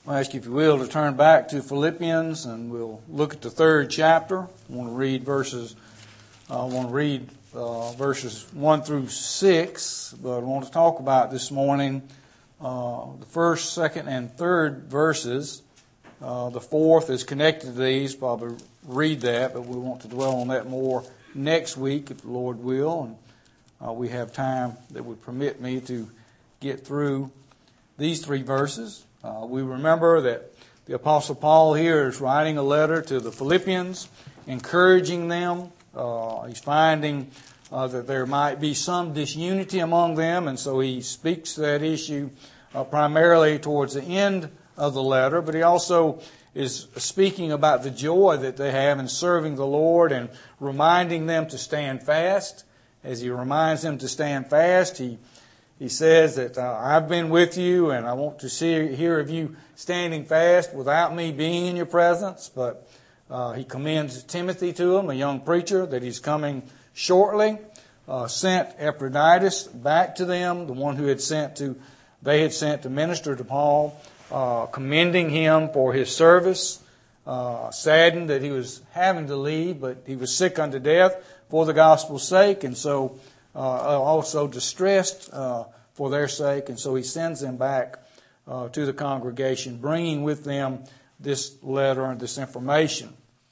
I'll ask you, if you will, to turn back to Philippians, and we'll look at the third chapter. I want to read verses 1 through 6, but I want to talk about this morning the first, second, and third verses. The fourth is connected to these. Probably read that, but we want to dwell on that more next week, if the Lord will. And we have time that would permit me to get through these three verses. We remember that the Apostle Paul here is writing a letter to the Philippians, encouraging them. He's finding that there might be some disunity among them, and so he speaks to that issue primarily towards the end of the letter, but he also is speaking about the joy that they have in serving the Lord and reminding them to stand fast. As he reminds them to stand fast, he says that I've been with you and I want to hear of you standing fast without me being in your presence. But he commends Timothy to him, a young preacher, that he's coming shortly. Sent Epaphroditus back to them, the one who they had sent to minister to Paul, commending him for his service. Saddened that he was having to leave, but he was sick unto death for the gospel's sake, and so also distressed for their sake, and so he sends them back to the congregation, bringing with them this letter and this information.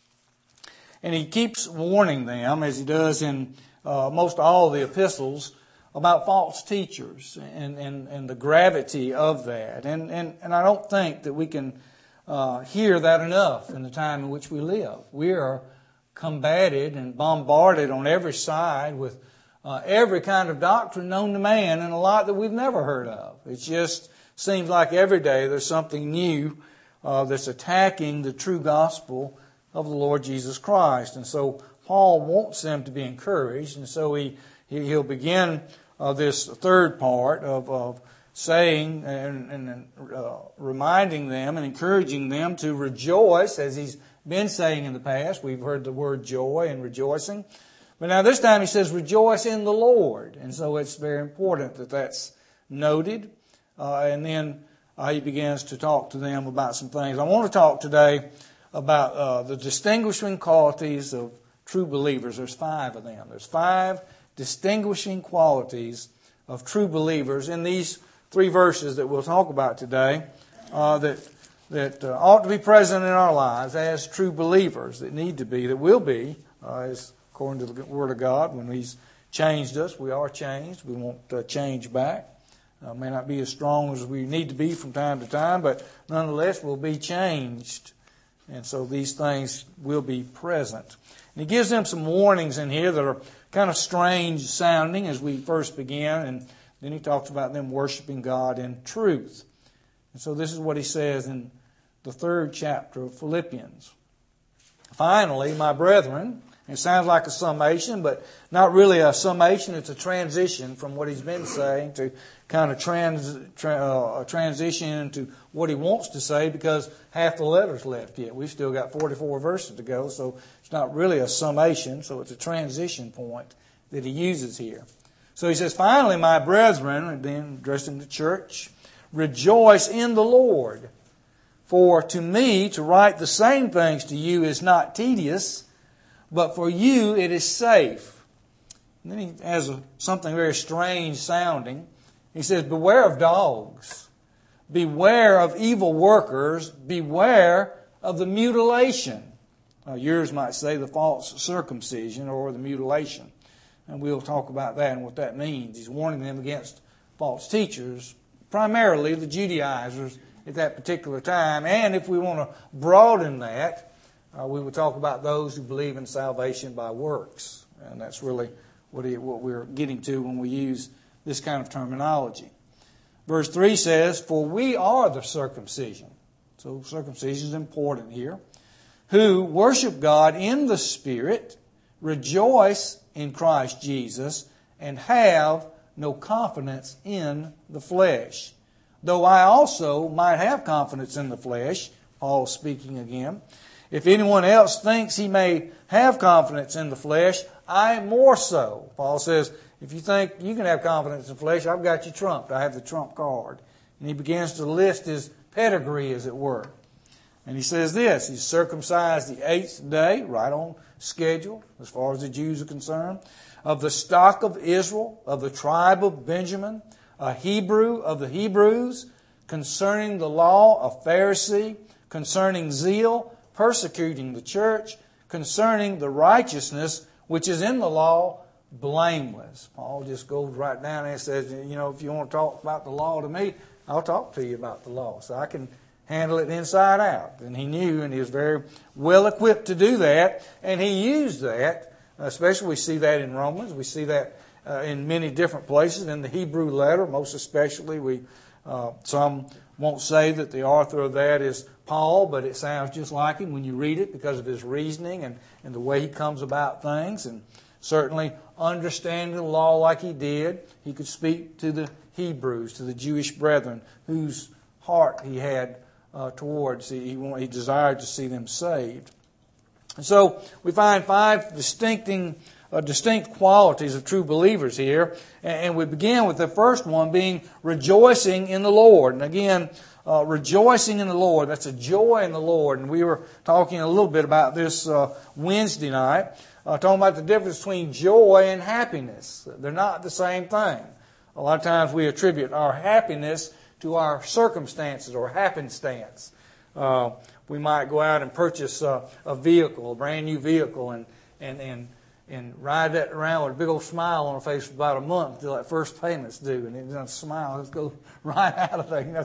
And he keeps warning them, as he does in most all the epistles, about false teachers and the gravity of that. And I don't think that we can hear that enough in the time in which we live. We are combated and bombarded on every side with every kind of doctrine known to man, and a lot that we've never heard of. It just seems like every day there's something new that's attacking the true gospel of the Lord Jesus Christ. And so Paul wants them to be encouraged, and so he'll begin this third part of saying and reminding them and encouraging them to rejoice, as he's been saying in the past. We've heard the word joy and rejoicing. But now this time he says, rejoice in the Lord. And so it's very important that that's noted. And then he begins to talk to them about some things. I want to talk today about the distinguishing qualities of true believers. There's 5 of them. There's 5 distinguishing qualities of true believers in these 3 verses that we'll talk about today that ought to be present in our lives as true believers, that need to be, that will be, as according to the Word of God. When He's changed us, we are changed. We won't change back. May not be as strong as we need to be from time to time, but nonetheless we'll be changed. And so these things will be present. And he gives them some warnings in here that are kind of strange sounding as we first begin, and then he talks about them worshiping God in truth. And so this is what he says in the 3rd chapter of Philippians. Finally, my brethren, it sounds like a summation, but not really a summation. It's a transition from what he's been saying to kind of transition into what he wants to say, because half the letter's left yet. We've still got 44 verses to go, so it's not really a summation, so it's a transition point that he uses here. So he says, finally, my brethren, and then addressing the church, rejoice in the Lord. For to me to write the same things to you is not tedious, but for you it is safe. And then he has something very strange sounding. He says, beware of dogs. Beware of evil workers. Beware of the mutilation. Yours might say the false circumcision or the mutilation. And we'll talk about that and what that means. He's warning them against false teachers, primarily the Judaizers at that particular time. And if we want to broaden that, we will talk about those who believe in salvation by works. And that's really what we're getting to when we use this kind of terminology. Verse 3 says, for we are the circumcision. So circumcision is important here. Who worship God in the Spirit, rejoice in Christ Jesus, and have no confidence in the flesh. Though I also might have confidence in the flesh, Paul speaking again. If anyone else thinks he may have confidence in the flesh, I more so. Paul says, if you think you can have confidence in the flesh, I've got you trumped. I have the trump card. And he begins to list his pedigree, as it were. And he says this, he's circumcised the 8th day, right on schedule, as far as the Jews are concerned, of the stock of Israel, of the tribe of Benjamin, a Hebrew of the Hebrews, concerning the law, a Pharisee, concerning zeal, persecuting the church, concerning the righteousness which is in the law, blameless. Paul just goes right down and says, if you want to talk about the law to me, I'll talk to you about the law. So I can handle it inside out. And he knew, and he was very well equipped to do that. And he used that, especially we see that in Romans. We see that in many different places. In the Hebrew letter, most especially, some won't say that the author of that is Paul, but it sounds just like him when you read it because of his reasoning and the way he comes about things. And certainly understanding the law like he did, he could speak to the Hebrews, to the Jewish brethren, whose heart he had towards. He desired to see them saved. And so we find 5 distinct qualities of true believers here. And we begin with the first one being rejoicing in the Lord. And again, rejoicing in the Lord, that's a joy in the Lord. And we were talking a little bit about this Wednesday night, talking about the difference between joy and happiness. They're not the same thing. A lot of times we attribute our happiness to our circumstances or happenstance. We might go out and purchase a vehicle, a brand new vehicle, and ride that around with a big old smile on our face for about a month until that first payment's due, and then smile just goes right out of there.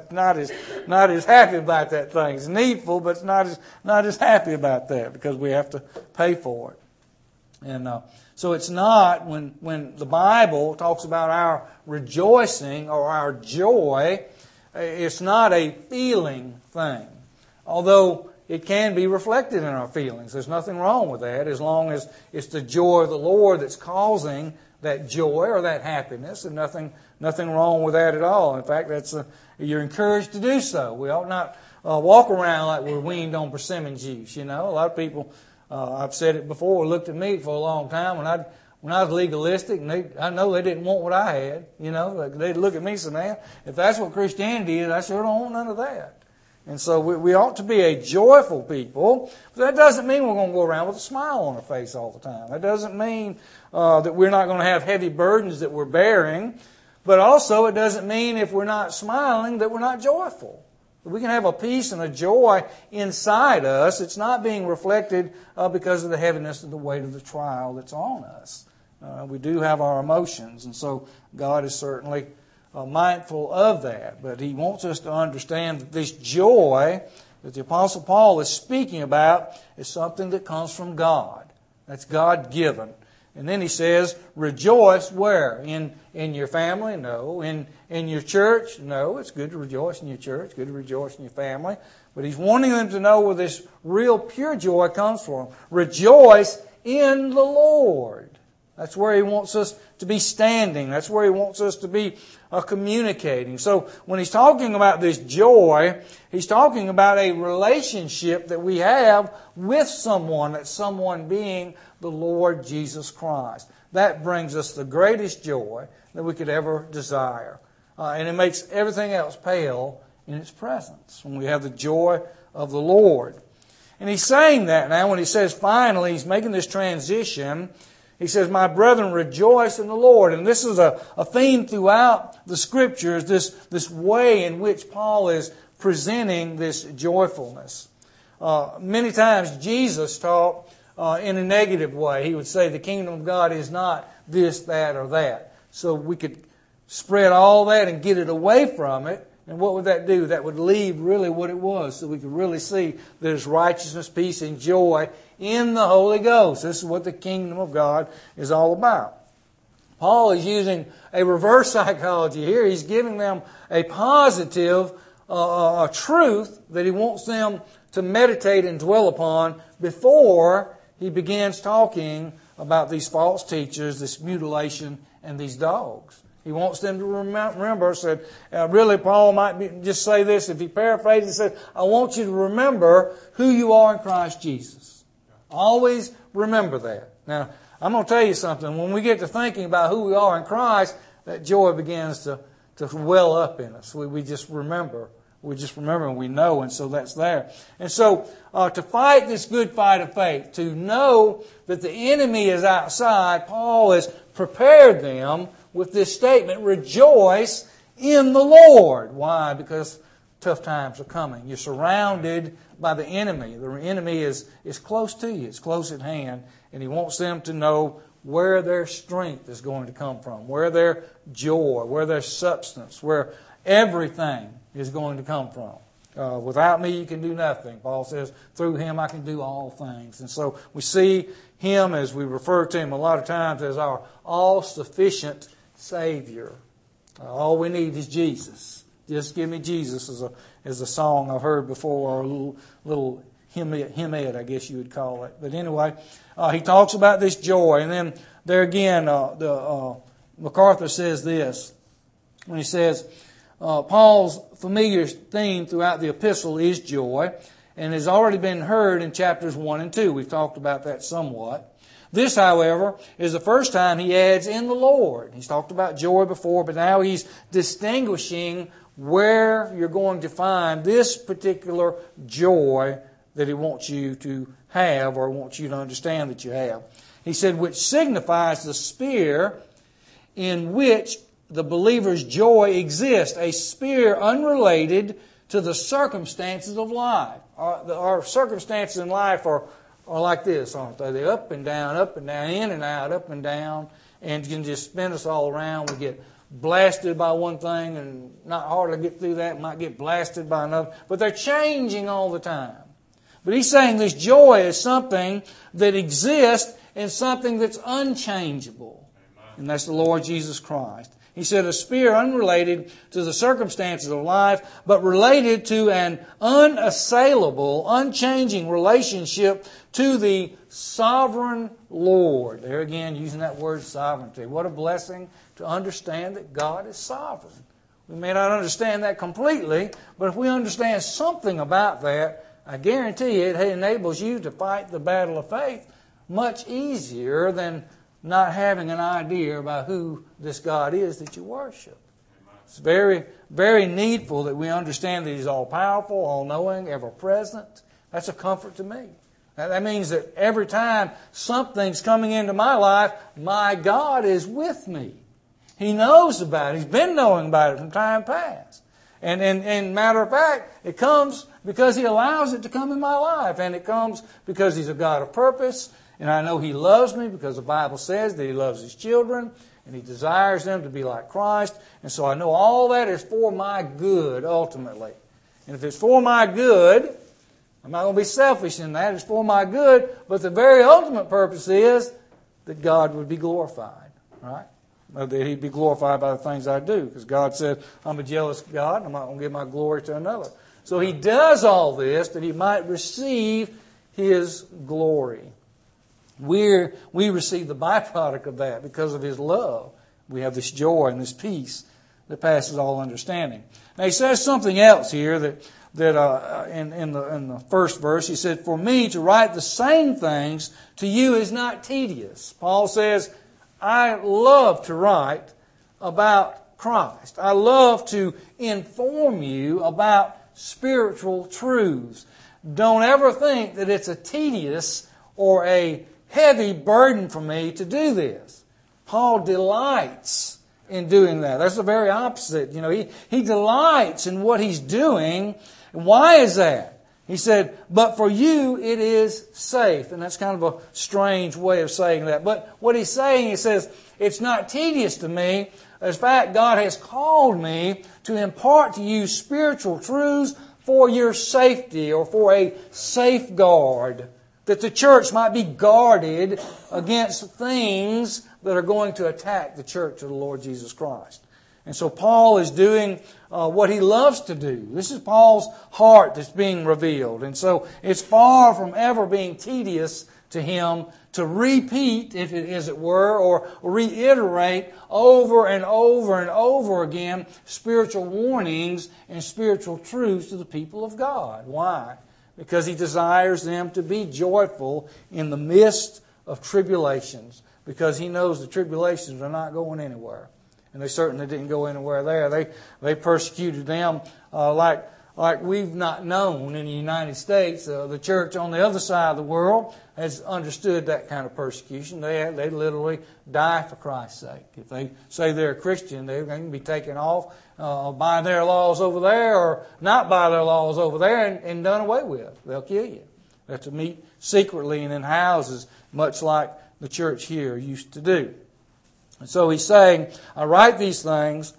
Not as happy about that thing. It's needful, but it's not as happy about that because we have to pay for it. And so it's not when the Bible talks about our rejoicing or our joy. It's not a feeling thing, although it can be reflected in our feelings. There's nothing wrong with that as long as it's the joy of the Lord that's causing that joy or that happiness, and nothing wrong with that at all. In fact, you're encouraged to do so. We ought not walk around like we're weaned on persimmon juice. A lot of people, I've said it before, looked at me for a long time when I was legalistic, and I know they didn't want what I had. They'd look at me and say, man, if that's what Christianity is, I sure don't want none of that. And so we ought to be a joyful people. But that doesn't mean we're going to go around with a smile on our face all the time. That doesn't mean that we're not going to have heavy burdens that we're bearing. But also it doesn't mean if we're not smiling that we're not joyful. We can have a peace and a joy inside us. It's not being reflected because of the heaviness of the weight of the trial that's on us. We do have our emotions, and so God is certainly mindful of that. But He wants us to understand that this joy that the Apostle Paul is speaking about is something that comes from God. That's God-given. And then he says, rejoice where? In your family? No. In your church? No. It's good to rejoice in your church. Good to rejoice in your family. But he's wanting them to know where this real pure joy comes from. Rejoice in the Lord. That's where he wants us to be standing. That's where he wants us to be communicating. So when he's talking about this joy, he's talking about a relationship that we have with someone, that someone being the Lord Jesus Christ. That brings us the greatest joy that we could ever desire. And it makes everything else pale in its presence when we have the joy of the Lord. And he's saying that now when he says finally, he's making this transition. He says, my brethren, rejoice in the Lord. And this is a theme throughout the Scriptures, this way in which Paul is presenting this joyfulness. Many times Jesus taught in a negative way. He would say the kingdom of God is not this, that, or that. So we could spread all that and get it away from it. And what would that do? That would leave really what it was, so we could really see that there's righteousness, peace, and joy in the Holy Ghost. This is what the kingdom of God is all about. Paul is using a reverse psychology here. He's giving them a positive truth that he wants them to meditate and dwell upon before he begins talking about these false teachers, this mutilation, and these dogs. He wants them to remember, said, really Paul might just say this, if he paraphrases, he said, I want you to remember who you are in Christ Jesus. Always remember that. Now, I'm going to tell you something. When we get to thinking about who we are in Christ, that joy begins to well up in us. We just remember We just remember and we know, and so that's there. And so to fight this good fight of faith, to know that the enemy is outside, Paul has prepared them with this statement, rejoice in the Lord. Why? Because tough times are coming. You're surrounded by the enemy. The enemy is close to you. It's close at hand. And he wants them to know where their strength is going to come from, where their joy, where their substance, where everything is going to come from. Without me, you can do nothing. Paul says, through him I can do all things. And so we see him, as we refer to him a lot of times, as our all-sufficient Savior. All we need is Jesus. Just give me Jesus is a song I've heard before, or a little hymn, I guess you would call it. But anyway, he talks about this joy. And then there again, MacArthur says this, when he says, Paul's familiar theme throughout the epistle is joy, and has already been heard in chapters 1 and 2. We've talked about that somewhat. This, however, is the first time he adds in the Lord. He's talked about joy before, but now he's distinguishing where you're going to find this particular joy that he wants you to have, or wants you to understand that you have. He said, which signifies the sphere in which the believer's joy exists, a sphere unrelated to the circumstances of life. Our circumstances in life are like this, aren't they? They're up and down, in and out, up and down, and can just spin us all around. We get blasted by one thing and not hardly get through that, might get blasted by another. But they're changing all the time. But he's saying this joy is something that exists in something that's unchangeable. And that's the Lord Jesus Christ. He said a sphere unrelated to the circumstances of life, but related to an unassailable, unchanging relationship to the sovereign Lord. There again, using that word sovereignty. What a blessing to understand that God is sovereign. We may not understand that completely, but if we understand something about that, I guarantee you it enables you to fight the battle of faith much easier than not having an idea about who this God is that you worship. It's very, very needful that we understand that He's all-powerful, all-knowing, ever-present. That's a comfort to me. That means that every time something's coming into my life, my God is with me. He knows about it. He's been knowing about it from time past. And matter of fact, it comes because He allows it to come in my life. And it comes because He's a God of purpose. And I know He loves me because the Bible says that He loves His children. And He desires them to be like Christ. And so I know all that is for my good, ultimately. And if it's for my good, I'm not going to be selfish in that. It's for my good. But the very ultimate purpose is that God would be glorified. Right? That He'd be glorified by the things I do. Because God said, I'm a jealous God, and I'm not going to give my glory to another. So He does all this that He might receive His glory. We receive the byproduct of that because of His love. We have this joy and this peace that passes all understanding. Now He says something else here that in the first verse. He said, for me to write the same things to you is not tedious. Paul says, I love to write about Christ. I love to inform you about spiritual truths. Don't ever think that it's a tedious or a heavy burden for me to do this. Paul delights in doing that. That's the very opposite. You know, he delights in what he's doing. Why is that? He said, but for you it is safe. And that's kind of a strange way of saying that. But what he's saying, he says, it's not tedious to me. In fact, God has called me to impart to you spiritual truths for your safety, or for a safeguard, that the church might be guarded against things that are going to attack the church of the Lord Jesus Christ. And so Paul is doing what he loves to do. This is Paul's heart that's being revealed. And so it's far from ever being tedious to him to repeat, if it as it were, or reiterate over and over and over again spiritual warnings and spiritual truths to the people of God. Why? Because he desires them to be joyful in the midst of tribulations. Because he knows the tribulations are not going anywhere. And they certainly didn't go anywhere there. They persecuted them like like we've not known in the United States. The church on the other side of the world has understood that kind of persecution. They literally die for Christ's sake. If they say they're a Christian, they're going to be taken off by their laws over there or not by their laws over there and done away with. They'll kill you. They have to meet secretly and in houses, much like the church here used to do. And so he's saying, I write these things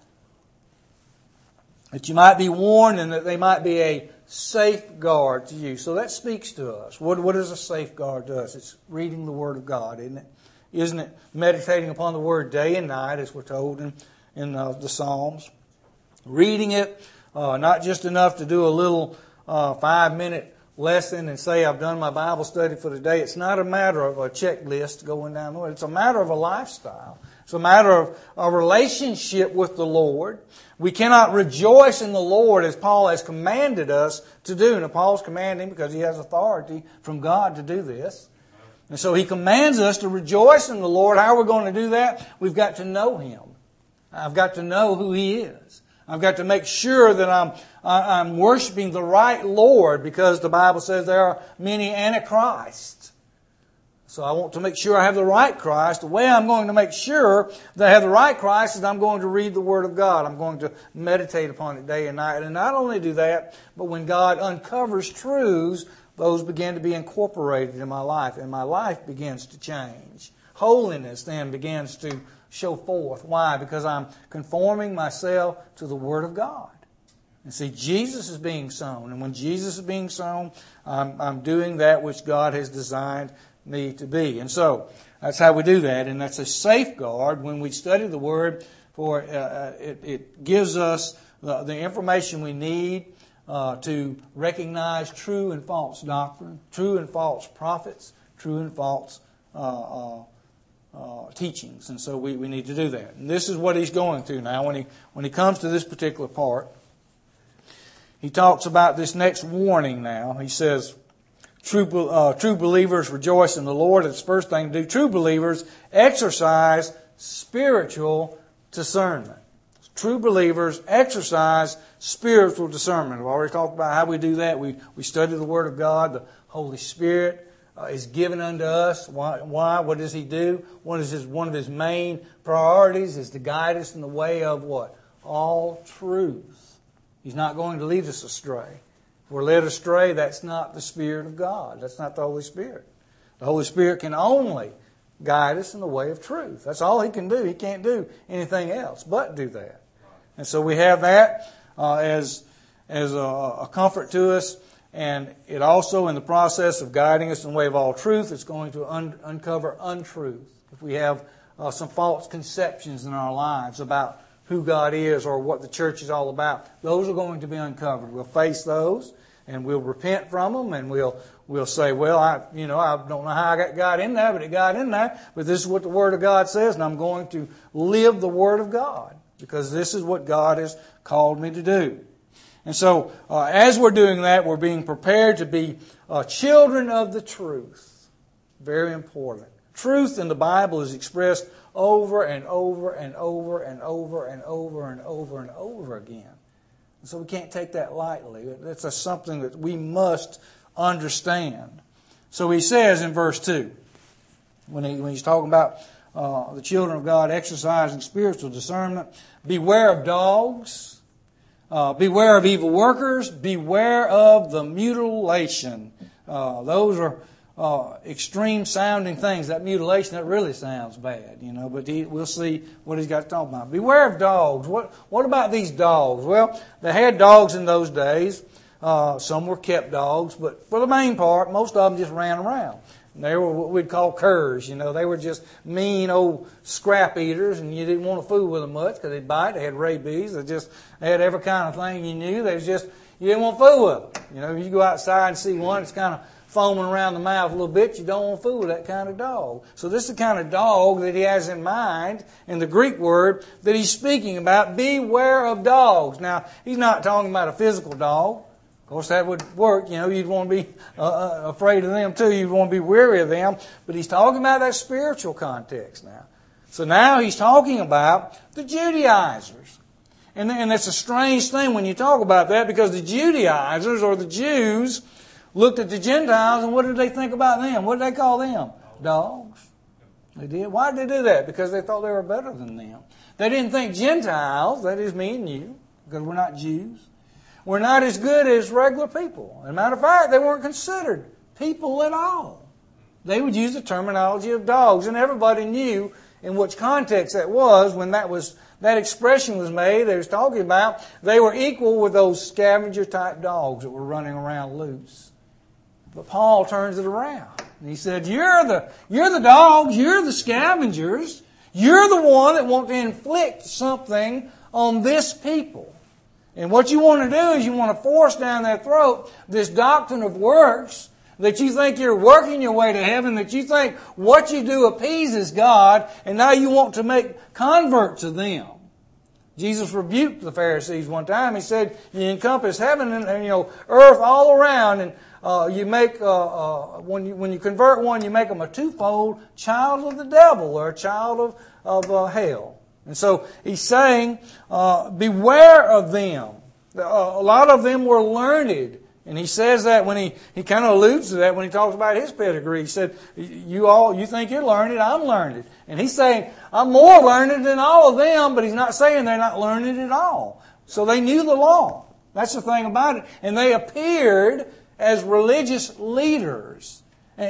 that you might be warned and that they might be a safeguard to you. So that speaks to us. What is a safeguard to us? It's reading the Word of God, isn't it? Isn't it meditating upon the Word day and night, as we're told in the Psalms? Reading it, not just enough to do a little 5-minute lesson and say, I've done my Bible study for the day. It's not a matter of a checklist going down the way. It's a matter of a lifestyle. It's a matter of a relationship with the Lord. We cannot rejoice in the Lord as Paul has commanded us to do. And Paul's commanding because he has authority from God to do this. And so he commands us to rejoice in the Lord. How are we going to do that? We've got to know Him. I've got to know who He is. I've got to make sure that I'm worshiping the right Lord, because the Bible says there are many antichrists. So I want to make sure I have the right Christ. The way I'm going to make sure that I have the right Christ is I'm going to read the Word of God. I'm going to meditate upon it day and night. And not only do that, but when God uncovers truths, those begin to be incorporated in my life, and my life begins to change. Holiness then begins to show forth. Why? Because I'm conforming myself to the Word of God. And see, Jesus is being sown. And when Jesus is being sown, I'm doing that which God has designed me to be. And so, that's how we do that. And that's a safeguard when we study the Word. For it gives us the information we need to recognize true and false doctrine, true and false prophets, true and false teachings. And so we need to do that. And this is what he's going through now. When he comes to this particular part, he talks about this next warning now. He says, true believers rejoice in the Lord. It's the first thing to do. True believers exercise spiritual discernment. True believers exercise spiritual discernment. We've already talked about how we do that. We study the Word of God. The Holy Spirit is given unto us. Why? What does He do? One of His main priorities is to guide us in the way of what? All truth. He's not going to lead us astray. If we're led astray, that's not the Spirit of God. That's not the Holy Spirit. The Holy Spirit can only guide us in the way of truth. That's all He can do. He can't do anything else but do that. And so we have that as a comfort to us. And it also, in the process of guiding us in the way of all truth, it's going to uncover untruth. If we have some false conceptions in our lives about who God is or what the church is all about, those are going to be uncovered. We'll face those and we'll repent from them, and we'll say, well, I don't know how I got in there, but it got in there. But this is what the Word of God says, and I'm going to live the Word of God because this is what God has called me to do. And so, as we're doing that, we're being prepared to be children of the truth. Very important. Truth in the Bible is expressed over and over and over and over and over and over and over again. And so we can't take that lightly. That's something that we must understand. So he says in verse 2, when he's talking about the children of God exercising spiritual discernment, beware of dogs. Beware of evil workers. Beware of the mutilation. Those are extreme sounding things. That mutilation, that really sounds bad, but we'll see what he's got to talk about. Beware of dogs. What about these dogs? Well, they had dogs in those days. Some were kept dogs, but for the main part, most of them just ran around. And they were what we'd call curs. They were just mean old scrap eaters, and you didn't want to fool with them much because they'd bite. They had rabies. They had every kind of thing you knew. You didn't want to fool with them. If you go outside and see one that's kind of foaming around the mouth a little bit, you don't want to fool with that kind of dog. So this is the kind of dog that he has in mind in the Greek word that he's speaking about. Beware of dogs. Now, he's not talking about a physical dog. Of course, that would work. You'd want to be afraid of them too. You'd want to be weary of them. But he's talking about that spiritual context now. So now he's talking about the Judaizers. And it's a strange thing when you talk about that, because the Judaizers, or the Jews, looked at the Gentiles, and what did they think about them? What did they call them? Dogs. They did. Why did they do that? Because they thought they were better than them. They didn't think Gentiles, that is me and you, because we're not Jews, were not as good as regular people. As a matter of fact, they weren't considered people at all. They would use the terminology of dogs, and everybody knew in which context that was when that expression was made. They was talking about they were equal with those scavenger-type dogs that were running around loose. But Paul turns it around. And he said, you're the dogs, you're the scavengers, you're the one that want to inflict something on this people. And what you want to do is you want to force down their throat this doctrine of works, that you think you're working your way to heaven, that you think what you do appeases God, and now you want to make converts of them. Jesus rebuked the Pharisees one time. He said, you encompass heaven and earth all around, and you make when you convert one, you make them a twofold child of the devil, or a child of hell. And so he's saying, beware of them. A lot of them were learned. And he says that when he kind of alludes to that when he talks about his pedigree. He said, you think you're learned, I'm learned. And he's saying, I'm more learned than all of them, but he's not saying they're not learned at all. So they knew the law. That's the thing about it. And they appeared as religious leaders.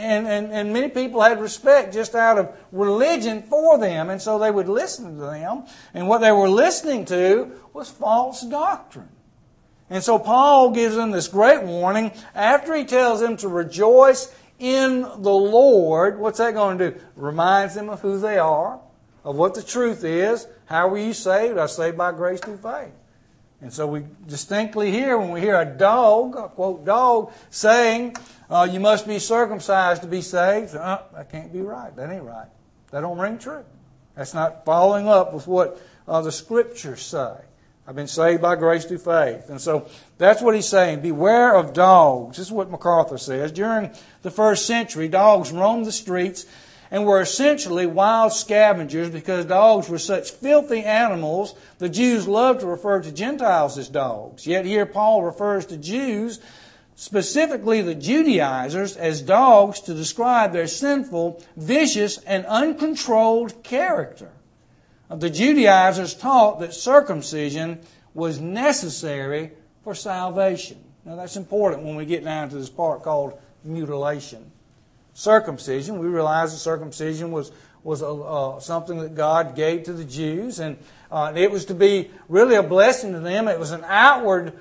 And many people had respect just out of religion for them. And so they would listen to them. And what they were listening to was false doctrine. And so Paul gives them this great warning. After he tells them to rejoice in the Lord, what's that going to do? Reminds them of who they are, of what the truth is. How were you saved? I was saved by grace through faith. And so we distinctly hear, when we hear a dog, a quote dog, saying, you must be circumcised to be saved. That can't be right. That ain't right. That don't ring true. That's not following up with what the Scriptures say. I've been saved by grace through faith. And so that's what he's saying. Beware of dogs. This is what MacArthur says. During the first century, dogs roamed the streets and were essentially wild scavengers. Because dogs were such filthy animals, the Jews loved to refer to Gentiles as dogs. Yet here Paul refers to Jews, specifically the Judaizers, as dogs to describe their sinful, vicious, and uncontrolled character. The Judaizers taught that circumcision was necessary for salvation. Now that's important when we get down to this part called mutilation. Circumcision, we realize that circumcision was something that God gave to the Jews, and it was to be really a blessing to them. It was an outward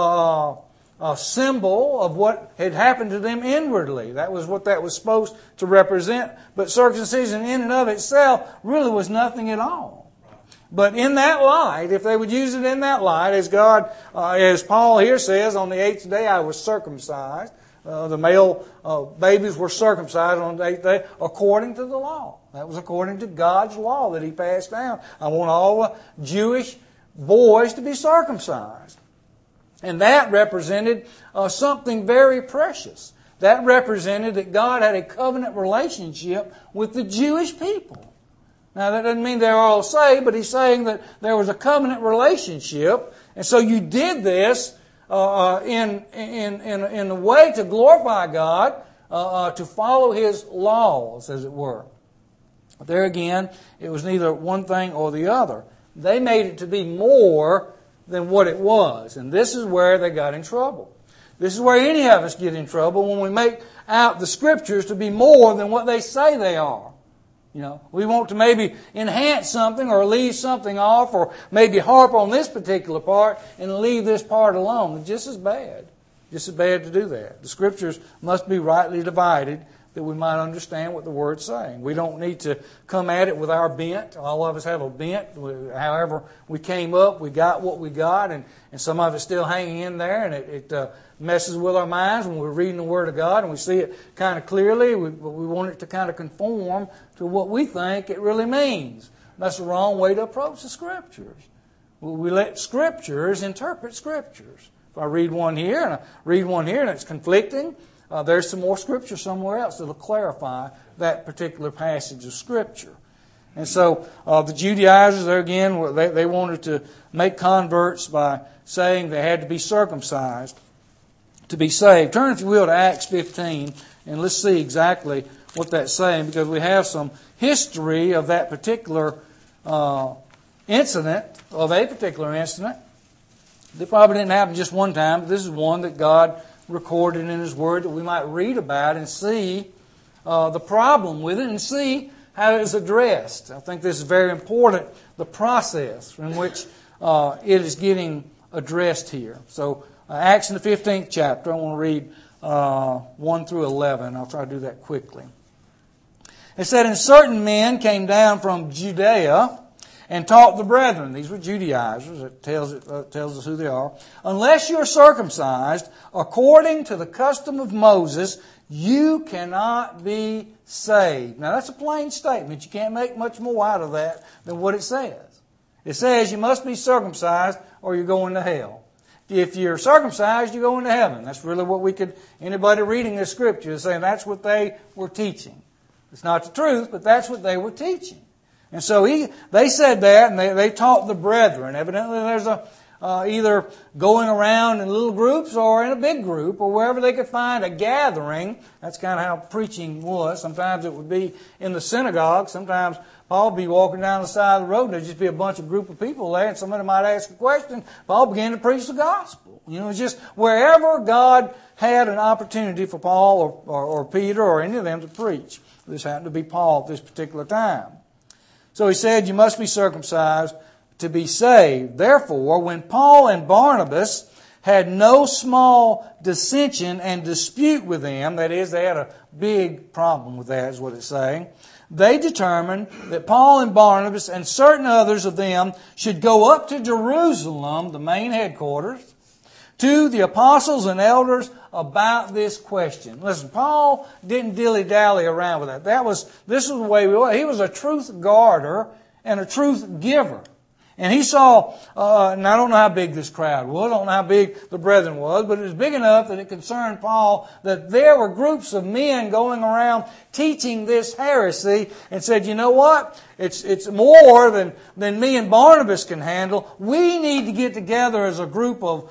symbol of what had happened to them inwardly. That was what that was supposed to represent. But circumcision in and of itself really was nothing at all. But in that light, if they would use it in that light, as Paul here says, on the 8th day I was circumcised. The male babies were circumcised on the 8th day according to the law. That was according to God's law that He passed down. I want all the Jewish boys to be circumcised. And that represented something very precious. That represented that God had a covenant relationship with the Jewish people. Now, that doesn't mean they're all saved, but he's saying that there was a covenant relationship. And so you did this in a way to glorify God, to follow His laws, as it were. But there again, it was neither one thing or the other. They made it to be more than what it was. And this is where they got in trouble. This is where any of us get in trouble, when we make out the Scriptures to be more than what they say they are. We want to maybe enhance something or leave something off, or maybe harp on this particular part and leave this part alone. It's just as bad. Just as bad to do that. The Scriptures must be rightly divided, that we might understand what the Word's saying. We don't need to come at it with our bent. All of us have a bent. However we came up, we got what we got, and some of it's still hanging in there, and it messes with our minds when we're reading the Word of God and we see it kind of clearly. We want it to kind of conform to what we think it really means. That's the wrong way to approach the Scriptures. We let Scriptures interpret Scriptures. If I read one here and I read one here and it's conflicting, there's some more Scripture somewhere else that will clarify that particular passage of Scripture. And so the Judaizers, there again, they wanted to make converts by saying they had to be circumcised to be saved. Turn, if you will, to Acts 15, and let's see exactly what that's saying, because we have some history of that particular incident, of a particular incident. It probably didn't happen just one time, but this is one that God recorded in His Word that we might read about and see the problem with it and see how it is addressed. I think this is very important, the process in which it is getting addressed here. So Acts in the 15th chapter, I want to read 1 through 11. I'll try to do that quickly. It said, "And certain men came down from Judea and taught the brethren," these were Judaizers, it tells us who they are, "unless you are circumcised according to the custom of Moses, you cannot be saved." Now that's a plain statement. You can't make much more out of that than what it says. It says you must be circumcised or you're going to hell. If you're circumcised, you're going to heaven. That's really what anybody reading this scripture is saying that's what they were teaching. It's not the truth, but that's what they were teaching. And so they said that, and they taught the brethren. Evidently there's either going around in little groups or in a big group or wherever they could find a gathering. That's kind of how preaching was. Sometimes it would be in the synagogue. Sometimes Paul would be walking down the side of the road and there'd just be a bunch of group of people there and somebody might ask a question. Paul began to preach the gospel. It's just wherever God had an opportunity for Paul or Peter or any of them to preach. This happened to be Paul at this particular time. So he said, you must be circumcised to be saved. Therefore, when Paul and Barnabas had no small dissension and dispute with them, that is, they had a big problem with that, is what it's saying, they determined that Paul and Barnabas and certain others of them should go up to Jerusalem, the main headquarters, to the apostles and elders about this question. Listen, Paul didn't dilly-dally around with that. This was the way he was a truth guarder and a truth giver. And he saw, and I don't know how big this crowd was, I don't know how big the brethren was, but it was big enough that it concerned Paul that there were groups of men going around teaching this heresy and said, you know what? It's more than me and Barnabas can handle. We need to get together as a group of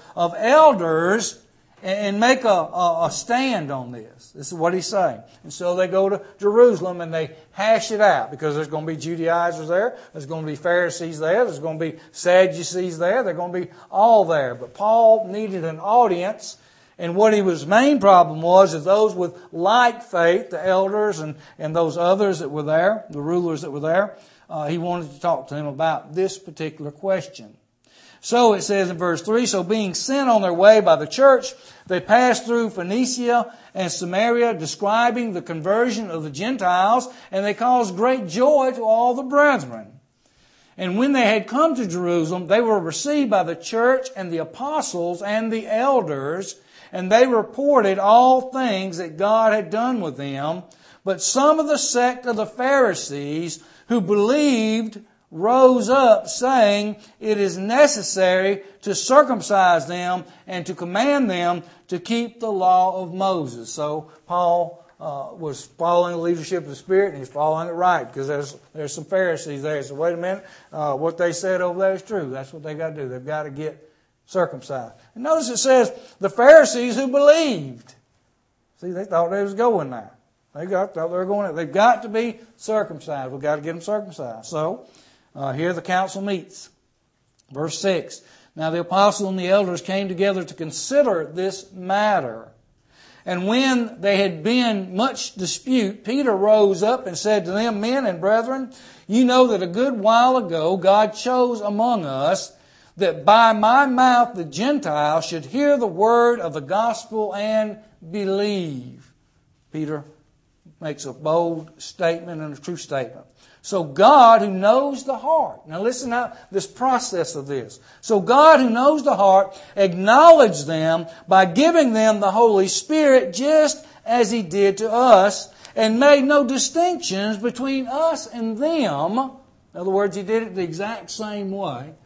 elders and make a stand on this. This is what he's saying. And so they go to Jerusalem and they hash it out because there's going to be Judaizers there. There's going to be Pharisees there. There's going to be Sadducees there. They're going to be all there. But Paul needed an audience. And what his main problem was is those with light faith, the elders and those others that were there, the rulers that were there, he wanted to talk to them about this particular question. So it says in verse 3, so being sent on their way by the church, they passed through Phoenicia and Samaria, describing the conversion of the Gentiles, and they caused great joy to all the brethren. And when they had come to Jerusalem, they were received by the church and the apostles and the elders, and they reported all things that God had done with them. But some of the sect of the Pharisees who believed rose up, saying, it is necessary to circumcise them and to command them to keep the law of Moses. So Paul was following the leadership of the Spirit, and he's following it right, because there's some Pharisees there. So wait a minute, what they said over there is true. That's what they got to do. They've got to get circumcised. And notice it says the Pharisees who believed. See, they thought they was going there. Thought they were going there. They've got to be circumcised. We've got to get them circumcised. So here the council meets. Verse 6. Now the apostles and the elders came together to consider this matter. And when they had been much dispute, Peter rose up and said to them, men and brethren, you know that a good while ago God chose among us that by my mouth the Gentiles should hear the word of the gospel and believe. Peter makes a bold statement and a true statement. So God, who knows the heart. Now listen to this process of this. So God, who knows the heart, acknowledged them by giving them the Holy Spirit just as He did to us, and made no distinctions between us and them. In other words, He did it the exact same way.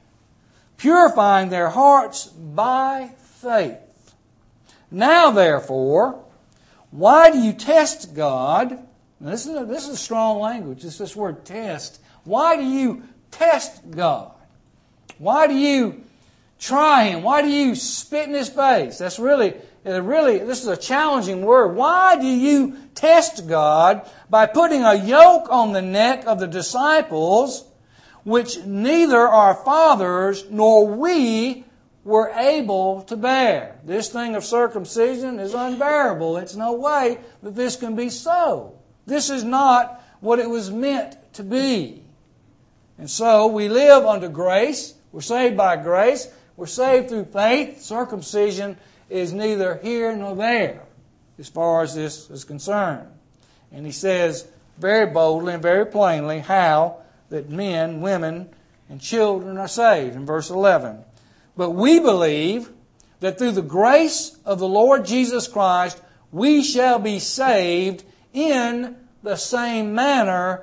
Purifying their hearts by faith. Now therefore, why do you test God? Now, this is a strong language. It's this word test. Why do you test God? Why do you try Him? Why do you spit in His face? That's really, this is a challenging word. Why do you test God by putting a yoke on the neck of the disciples, which neither our fathers nor we were able to bear? This thing of circumcision is unbearable. It's no way that this can be so. This is not what it was meant to be. And so we live under grace. We're saved by grace. We're saved through faith. Circumcision is neither here nor there as far as this is concerned. And he says very boldly and very plainly how that men, women, and children are saved in verse 11. But we believe that through the grace of the Lord Jesus Christ, we shall be saved in the same manner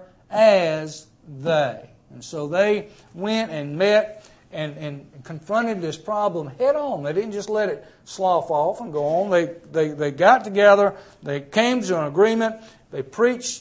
as they. And so they went and met and confronted this problem head on. They didn't just let it slough off and go on. They got together. They came to an agreement. They preached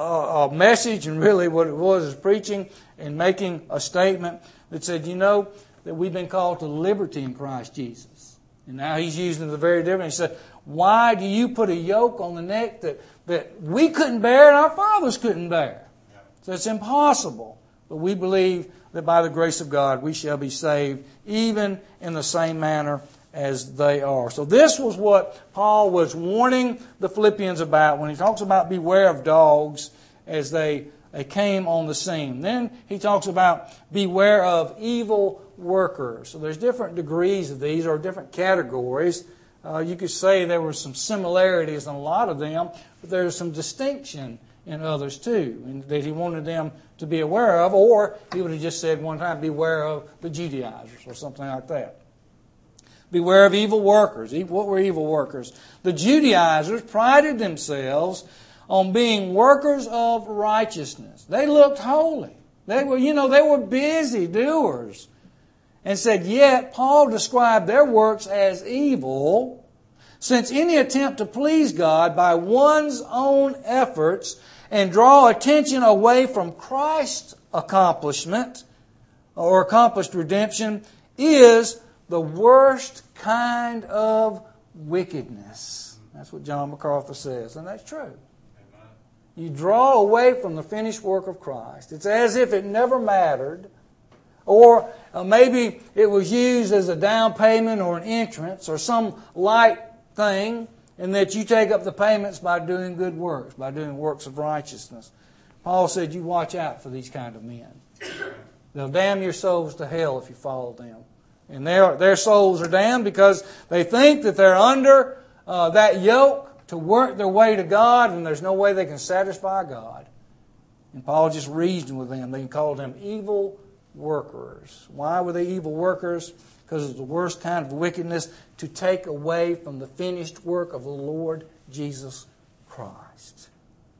a message, and really what it was is preaching and making a statement that said, you know, that we've been called to liberty in Christ Jesus. And now he's using the very different. He said, why do you put a yoke on the neck that we couldn't bear and our fathers couldn't bear? So it's impossible. But we believe that by the grace of God we shall be saved even in the same manner as they are. So this was what Paul was warning the Philippians about when he talks about beware of dogs as they came on the scene. Then he talks about beware of evil workers. So there's different degrees of these, or different categories. You could say there were some similarities in a lot of them, but there's some distinction in others too, and that he wanted them to be aware of, or he would have just said one time, beware of the Judaizers or something like that. Beware of evil workers. What were evil workers? The Judaizers prided themselves on being workers of righteousness. They looked holy. They were busy doers. And said, yet Paul described their works as evil, since any attempt to please God by one's own efforts and draw attention away from Christ's accomplishment or accomplished redemption is the worst kind of wickedness. That's what John MacArthur says, and that's true. Amen. You draw away from the finished work of Christ. It's as if it never mattered, or maybe it was used as a down payment or an entrance or some light thing, and that you take up the payments by doing good works, by doing works of righteousness. Paul said, you watch out for these kind of men. They'll damn your souls to hell if you follow them. And their souls are damned because they think that they're under that yoke to work their way to God, and there's no way they can satisfy God. And Paul just reasoned with them. They called them evil workers. Why were they evil workers? Because it's the worst kind of wickedness to take away from the finished work of the Lord Jesus Christ.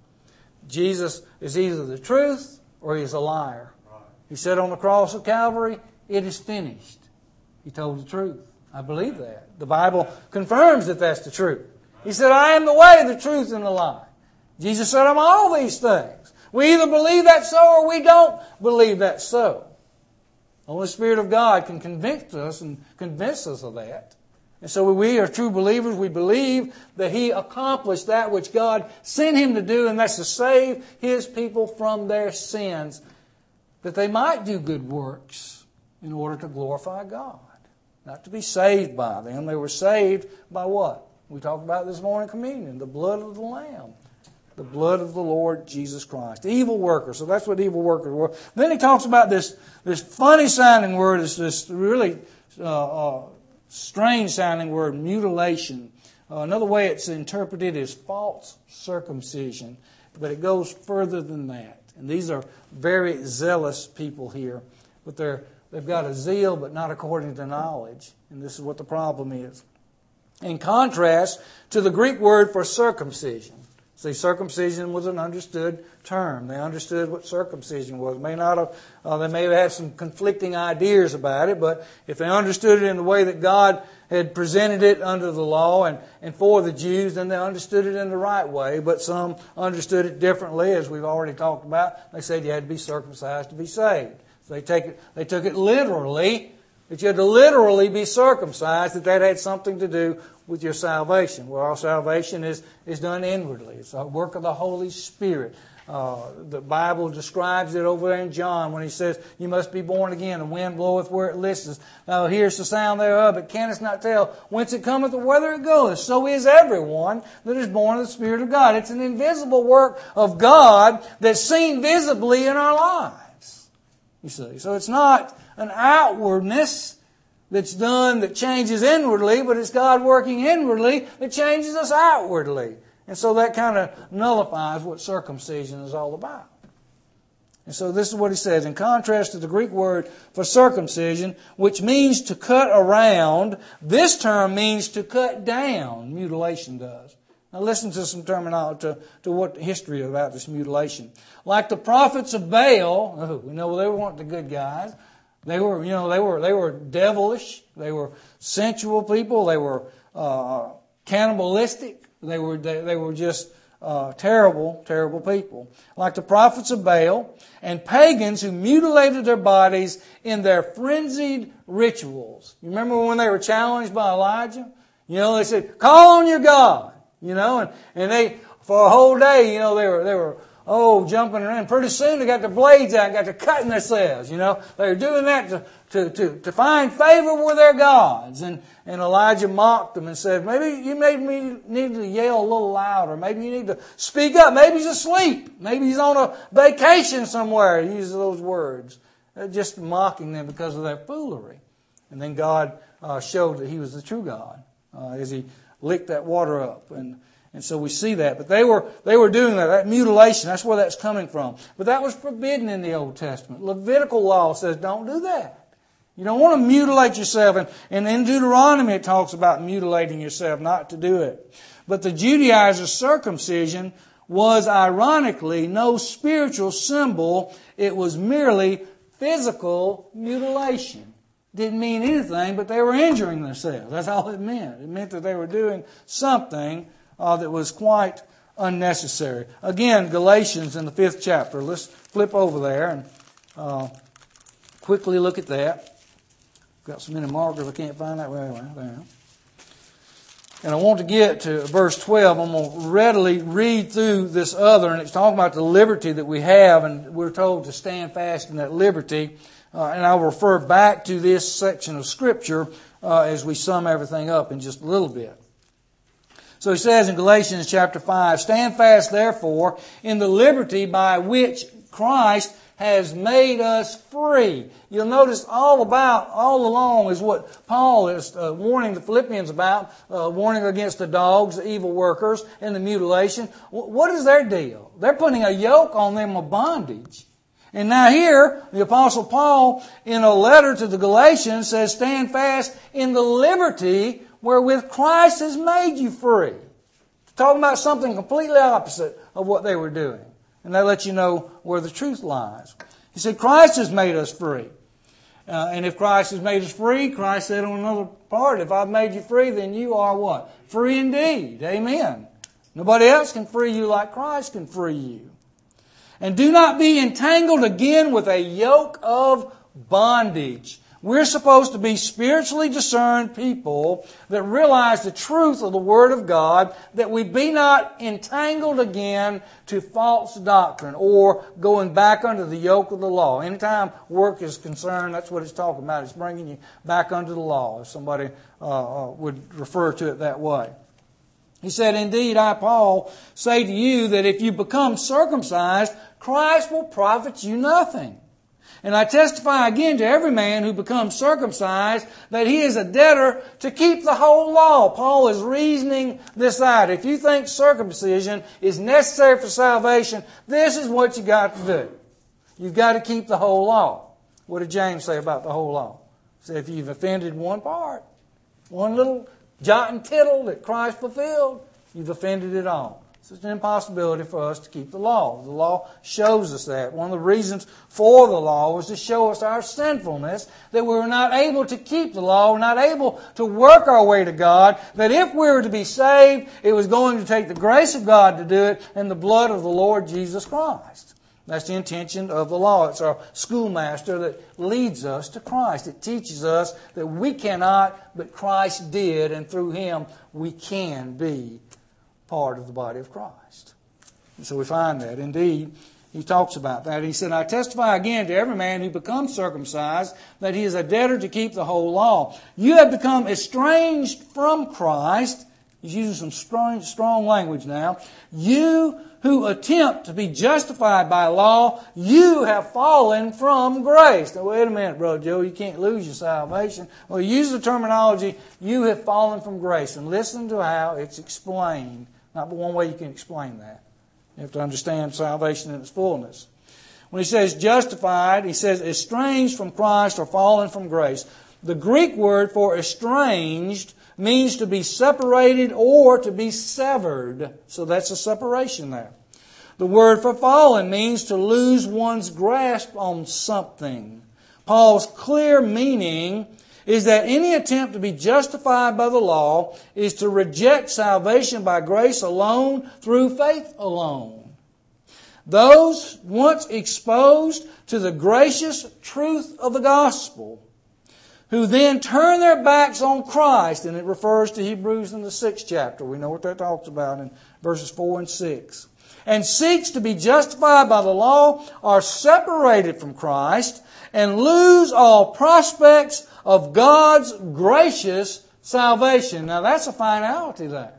Jesus is either the truth or he's a liar. He said on the cross of Calvary, it is finished. He told the truth. I believe that. The Bible confirms that that's the truth. He said, I am the way, the truth, and the life. Jesus said, I'm all these things. We either believe that so or we don't believe that so. The Holy Spirit of God can convince us of that. And so we are true believers. We believe that He accomplished that which God sent Him to do, and that's to save His people from their sins, that they might do good works in order to glorify God. Not to be saved by them. They were saved by what? We talked about this morning in communion. The blood of the Lamb. The blood of the Lord Jesus Christ. Evil workers. So that's what evil workers were. Then he talks about this funny sounding word, this really strange sounding word, mutilation. Another way it's interpreted is false circumcision. But it goes further than that. And these are very zealous people here. But they've got a zeal, but not according to knowledge. And this is what the problem is. In contrast to the Greek word for circumcision. See, circumcision was an understood term. They understood what circumcision was. They may have had some conflicting ideas about it, but if they understood it in the way that God had presented it under the law and for the Jews, then they understood it in the right way. But some understood it differently, as we've already talked about. They said you had to be circumcised to be saved. So they took it literally, that you had to literally be circumcised, that had something to do with your salvation. Well, our salvation is done inwardly. It's a work of the Holy Spirit. The Bible describes it over there in John when he says, you must be born again. The wind bloweth where it listeth. Thou hearest the sound thereof, but canst not tell whence it cometh or whither it goeth. So is everyone that is born of the Spirit of God. It's an invisible work of God that's seen visibly in our lives. You see, so it's not an outwardness that's done that changes inwardly, but it's God working inwardly that changes us outwardly. And so that kind of nullifies what circumcision is all about. And so this is what he says. In contrast to the Greek word for circumcision, which means to cut around, this term means to cut down. Mutilation does. Now listen to some terminology, to what history about this mutilation. Like the prophets of Baal, we know they weren't the good guys. They were devilish. They were sensual people. They were cannibalistic. They were just terrible, terrible people. Like the prophets of Baal and pagans who mutilated their bodies in their frenzied rituals. You remember when they were challenged by Elijah? They said, call on your God. And they, for a whole day, they were jumping around. Pretty soon they got their blades out and got to cutting themselves. They were doing that to find favor with their gods. And Elijah mocked them and said, maybe you need to yell a little louder. Maybe you need to speak up. Maybe he's asleep. Maybe he's on a vacation somewhere. He uses those words. Just mocking them because of their foolery. And then God showed that he was the true God as he licked that water up. And so we see that. But they were doing that mutilation. That's where that's coming from. But that was forbidden in the Old Testament. Levitical law says don't do that. You don't want to mutilate yourself. And in Deuteronomy it talks about mutilating yourself, not to do it. But the Judaizers' circumcision was ironically no spiritual symbol. It was merely physical mutilation. Didn't mean anything, but they were injuring themselves. That's all it meant. It meant that they were doing something that was quite unnecessary. Again, Galatians in the 5th chapter. Let's flip over there and quickly look at that. Got so many markers I can't find that. Well, there. And I want to get to verse 12. I'm going to readily read through this other, and it's talking about the liberty that we have, and we're told to stand fast in that liberty. And I'll refer back to this section of Scripture as we sum everything up in just a little bit. So he says in Galatians chapter 5, stand fast therefore in the liberty by which Christ has made us free. You'll notice all along is what Paul is warning the Philippians about, warning against the dogs, the evil workers, and the mutilation. What is their deal? They're putting a yoke on them of bondage. And now here, the Apostle Paul, in a letter to the Galatians, says, stand fast in the liberty wherewith Christ has made you free. Talking about something completely opposite of what they were doing. And that lets you know where the truth lies. He said, Christ has made us free. And if Christ has made us free, Christ said on another part, if I've made you free, then you are what? Free indeed. Amen. Nobody else can free you like Christ can free you. And do not be entangled again with a yoke of bondage. We're supposed to be spiritually discerned people that realize the truth of the Word of God, that we be not entangled again to false doctrine or going back under the yoke of the law. Anytime work is concerned, that's what it's talking about. It's bringing you back under the law, if somebody would refer to it that way. He said, indeed, I, Paul, say to you that if you become circumcised, Christ will profit you nothing. And I testify again to every man who becomes circumcised that he is a debtor to keep the whole law. Paul is reasoning this out. If you think circumcision is necessary for salvation, this is what you got to do. You've got to keep the whole law. What did James say about the whole law? He said if you've offended one part, one little jot and tittle that Christ fulfilled, you've offended it all. It's an impossibility for us to keep the law. The law shows us that. One of the reasons for the law was to show us our sinfulness, that we were not able to keep the law, we're not able to work our way to God, that if we were to be saved, it was going to take the grace of God to do it and the blood of the Lord Jesus Christ. That's the intention of the law. It's our schoolmaster that leads us to Christ. It teaches us that we cannot, but Christ did, and through Him we can be part of the body of Christ. And so we find that. Indeed, he talks about that. He said, I testify again to every man who becomes circumcised that he is a debtor to keep the whole law. You have become estranged from Christ. He's using some strong language now. You who attempt to be justified by law, you have fallen from grace. Now, wait a minute, Brother Joe, you can't lose your salvation. Well, use the terminology, you have fallen from grace, and listen to how it's explained. Not but one way you can explain that. You have to understand salvation in its fullness. When he says justified, he says estranged from Christ or fallen from grace. The Greek word for estranged means to be separated or to be severed. So that's a separation there. The word for fallen means to lose one's grasp on something. Paul's clear meaning is that any attempt to be justified by the law is to reject salvation by grace alone through faith alone. Those once exposed to the gracious truth of the gospel, who then turn their backs on Christ, and it refers to Hebrews in the 6th chapter. We know what that talks about in verses 4 and 6. And seeks to be justified by the law are separated from Christ and lose all prospects of God's gracious salvation. Now that's a finality there.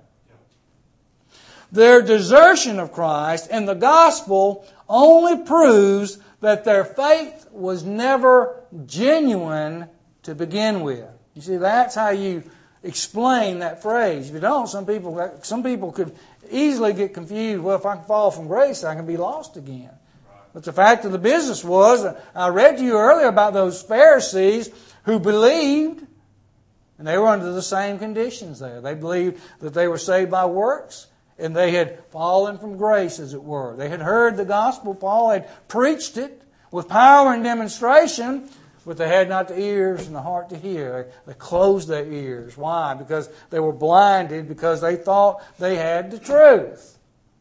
Their desertion of Christ and the gospel only proves that their faith was never genuine to begin with. You see, that's how you explain that phrase. If you don't, some people could easily get confused. Well, if I can fall from grace, I can be lost again. But the fact of the business was, I read to you earlier about those Pharisees who believed, and they were under the same conditions there. They believed that they were saved by works, and they had fallen from grace, as it were. They had heard the gospel. Paul had preached it with power and demonstration, but they had not the ears and the heart to hear. They closed their ears. Why? Because they were blinded, because they thought they had the truth.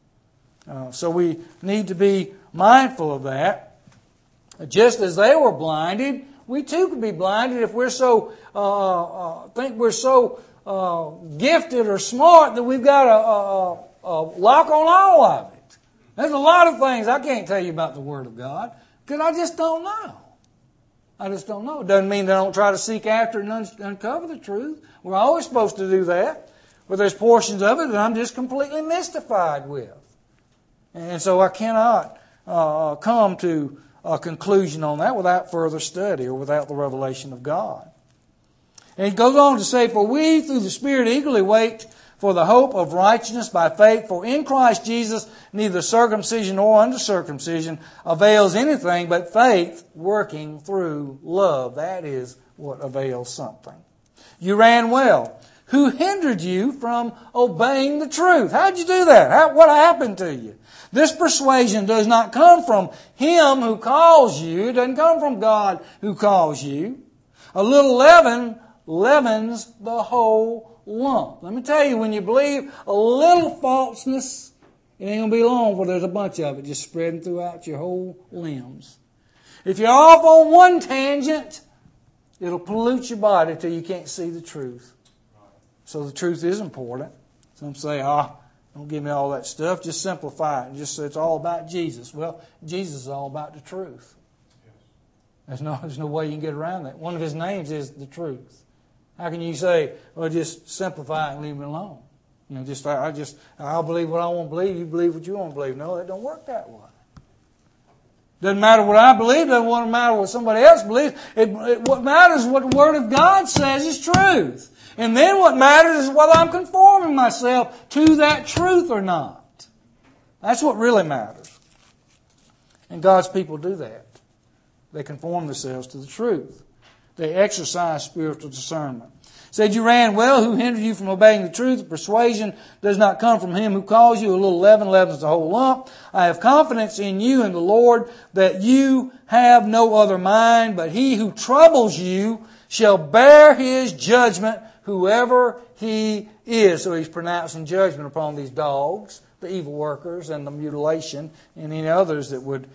So we need to be mindful of that. Just as they were blinded, we too could be blinded if we're so think we're so gifted or smart that we've got a lock on all of it. There's a lot of things I can't tell you about the Word of God because I just don't know. I just don't know. It doesn't mean that I don't try to seek after and uncover the truth. We're always supposed to do that. But there's portions of it that I'm just completely mystified with. And so I cannot come to a conclusion on that without further study or without the revelation of God. And he goes on to say, for we through the Spirit eagerly wait for the hope of righteousness by faith. For in Christ Jesus neither circumcision nor uncircumcision avails anything, but faith working through love. That is what avails something. You ran well. Who hindered you from obeying the truth? How'd you do that? What happened to you? This persuasion does not come from Him who calls you. It doesn't come from God who calls you. A little leaven leavens the whole lump. Let me tell you, when you believe a little falseness, it ain't going to be long before there's a bunch of it just spreading throughout your whole limbs. If you're off on one tangent, it'll pollute your body till you can't see the truth. So the truth is important. Some say, don't give me all that stuff. Just simplify it. Just say it's all about Jesus. Well, Jesus is all about the truth. There's no way you can get around that. One of His names is the truth. How can you say, well, just simplify it and leave me alone? I'll believe what I want to believe. You believe what you want to believe. No, it don't work that way. Doesn't matter what I believe. Doesn't matter what somebody else believes. What matters is what the Word of God says is truth. And then what matters is whether I'm conforming myself to that truth or not. That's what really matters. And God's people do that. They conform themselves to the truth. They exercise spiritual discernment. Said you ran well. Who hindered you from obeying the truth? The persuasion does not come from him who calls you. A little leaven leavens the whole lump. I have confidence in you and the Lord that you have no other mind, but he who troubles you shall bear his judgment, whoever he is. So he's pronouncing judgment upon these dogs, the evil workers, and the mutilation, and any others that would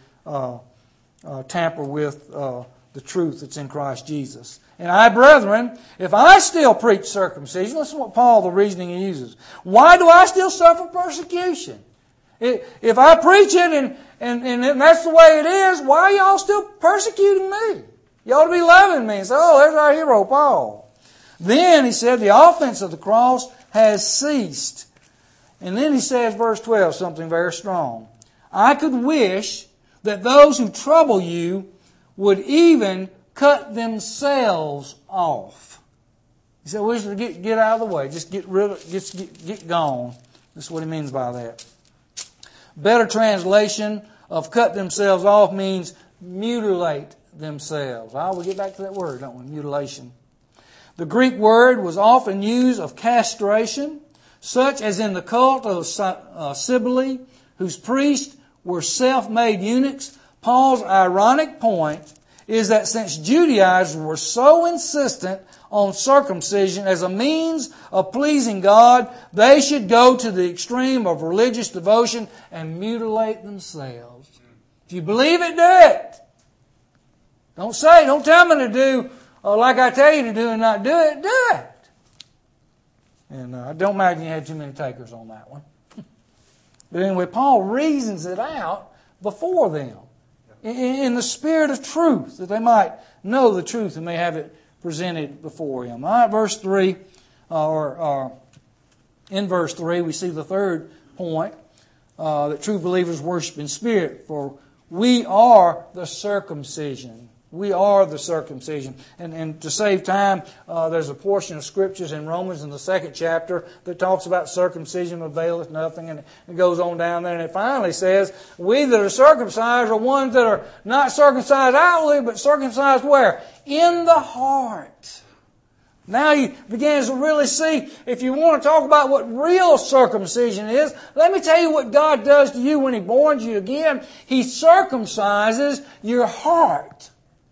tamper with the truth that's in Christ Jesus. And I, brethren, if I still preach circumcision, listen to what Paul, the reasoning he uses. Why do I still suffer persecution? If I preach it and that's the way it is, why are y'all still persecuting me? You ought to be loving me and say, oh, there's our hero, Paul. Then he said, the offense of the cross has ceased. And then he says, verse 12, something very strong. I could wish that those who trouble you would even cut themselves off. He said, we should get out of the way. Just get rid of, get gone. That's what he means by that. Better translation of cut themselves off means mutilate themselves. We get back to that word, don't we? Mutilation. The Greek word was often used of castration, such as in the cult of Cybele, whose priests were self-made eunuchs. Paul's ironic point is that since Judaizers were so insistent on circumcision as a means of pleasing God, they should go to the extreme of religious devotion and mutilate themselves. If you believe it, do it. Don't tell me to do like I tell you to do and not do it. Do it. And I don't imagine you had too many takers on that one. But anyway, Paul reasons it out before them in the spirit of truth, that they might know the truth and may have it presented before him. All right, verse 3, in verse 3, we see the third point, that true believers worship in spirit, for we are the circumcision. We are the circumcision. And to save time, there's a portion of Scriptures in Romans in the 2nd chapter that talks about circumcision availeth nothing, and it goes on down there, and it finally says, we that are circumcised are ones that are not circumcised outwardly, but circumcised where? In the heart. Now he begins to really see, if you want to talk about what real circumcision is, let me tell you what God does to you when He borns you again. He circumcises your heart.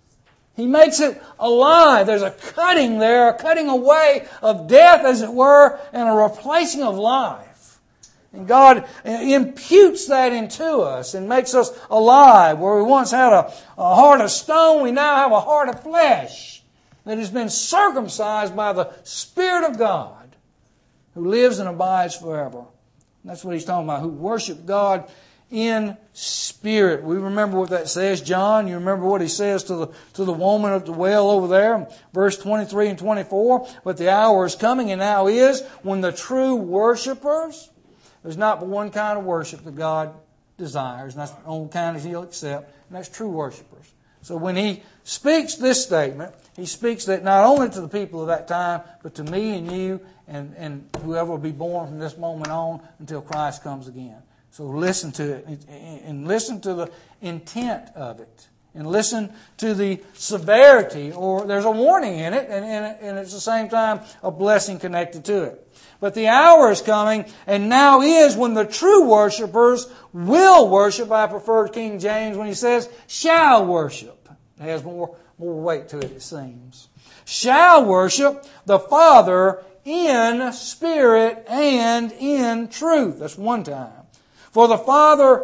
He makes it alive. There's a cutting there, a cutting away of death, as it were, and a replacing of life. And God imputes that into us and makes us alive. Where we once had a heart of stone, we now have a heart of flesh that has been circumcised by the Spirit of God, who lives and abides forever. And that's what he's talking about, who worship God in spirit. We remember what that says, John. You remember what he says to the woman at the well over there, verse 23 and 24. But the hour is coming, and now is, when the true worshipers, there's not but one kind of worship that God desires, and that's the only kind that He'll accept, and that's true worshipers. So when He speaks this statement, He speaks that not only to the people of that time, but to me and you and whoever will be born from this moment on until Christ comes again. So listen to it and listen to the intent of it. And listen to the severity, or there's a warning in it, and at the same time a blessing connected to it. But the hour is coming, and now is, when the true worshipers will worship. I prefer King James when he says, shall worship. It has more weight to it seems. Shall worship the Father in spirit and in truth. That's one time. For the Father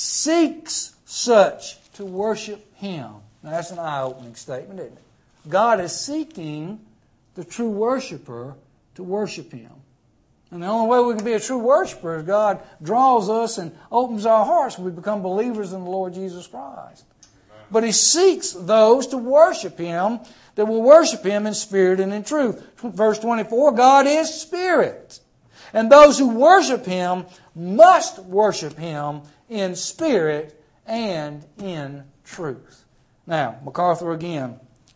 seeks such to worship Him. Now that's an eye-opening statement, isn't it? God is seeking the true worshiper to worship Him. And the only way we can be a true worshiper is God draws us and opens our hearts when we become believers in the Lord Jesus Christ. But He seeks those to worship Him that will worship Him in spirit and in truth. Verse 24, God is spirit. And those who worship Him must worship Him in spirit and in truth. Now, MacArthur again.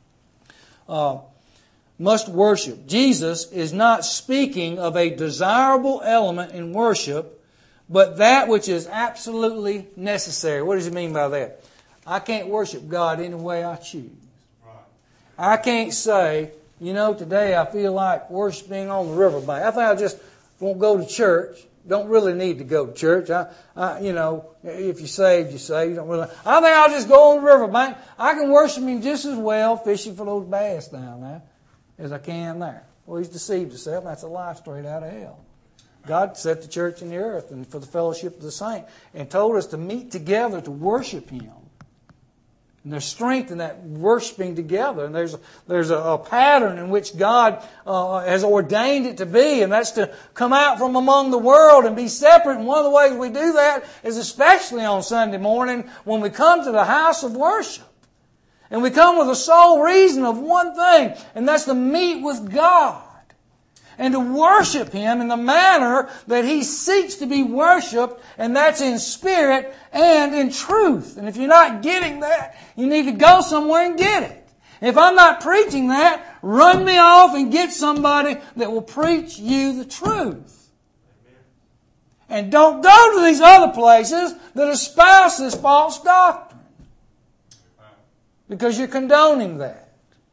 Must worship. Jesus is not speaking of a desirable element in worship, but that which is absolutely necessary. What does he mean by that? I can't worship God any way I choose. I can't say, today I feel like worshiping on the riverbank. I think I just won't go to church. Don't really need to go to church. If you're saved, you're saved. You don't really. I think I'll just go on the riverbank. I can worship Him just as well fishing for those bass down there as I can there. Well, he's deceived himself. That's a lie straight out of hell. God set the church in the earth and for the fellowship of the saints and told us to meet together to worship Him. And there's strength in that worshiping together. And there's a pattern in which God has ordained it to be. And that's to come out from among the world and be separate. And one of the ways we do that is especially on Sunday morning when we come to the house of worship. And we come with the sole reason of one thing. And that's to meet with God. And to worship Him in the manner that He seeks to be worshipped, and that's in spirit and in truth. And if you're not getting that, you need to go somewhere and get it. If I'm not preaching that, run me off and get somebody that will preach you the truth. And don't go to these other places that espouse this false doctrine. Because you're condoning that.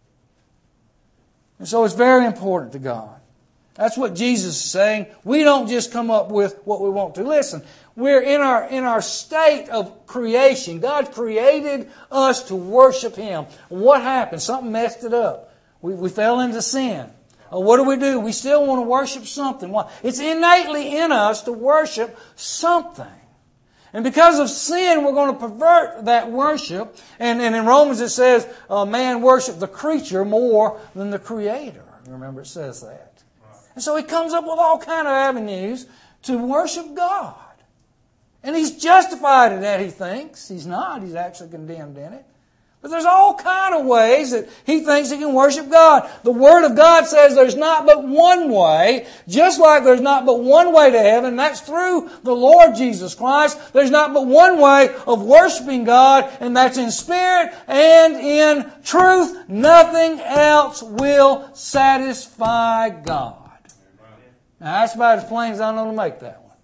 And so it's very important to God. That's what Jesus is saying. We don't just come up with what we want to. Listen, we're in our state of creation. God created us to worship Him. What happened? Something messed it up. We fell into sin. What do? We still want to worship something. Why? It's innately in us to worship something. And because of sin, we're going to pervert that worship. And in Romans it says, man worship the creature more than the Creator. Remember it says that. And so he comes up with all kind of avenues to worship God. And he's justified in that, he thinks. He's not. He's actually condemned in it. But there's all kind of ways that he thinks he can worship God. The Word of God says there's not but one way, just like there's not but one way to heaven, and that's through the Lord Jesus Christ. There's not but one way of worshiping God, and that's in spirit and in truth. Nothing else will satisfy God. Now, that's about as plain as I know to make that one.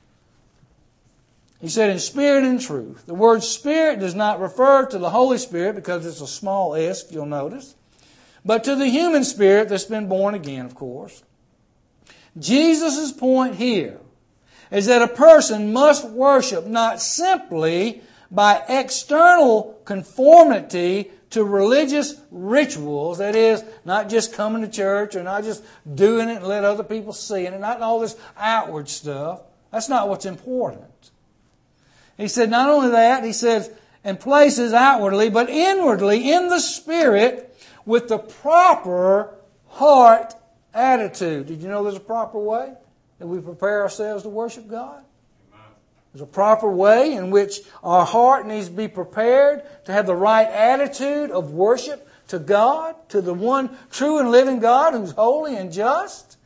He said in spirit and truth. The word spirit does not refer to the Holy Spirit because it's a small s, you'll notice, but to the human spirit that's been born again, of course. Jesus' point here is that a person must worship not simply by external conformity to religious rituals, that is, not just coming to church or not just doing it and let other people see it, and not all this outward stuff. That's not what's important. He said not only that, he says, and places outwardly, but inwardly in the Spirit with the proper heart attitude. Did you know there's a proper way that we prepare ourselves to worship God? There's a proper way in which our heart needs to be prepared to have the right attitude of worship to God, to the one true and living God who's holy and just.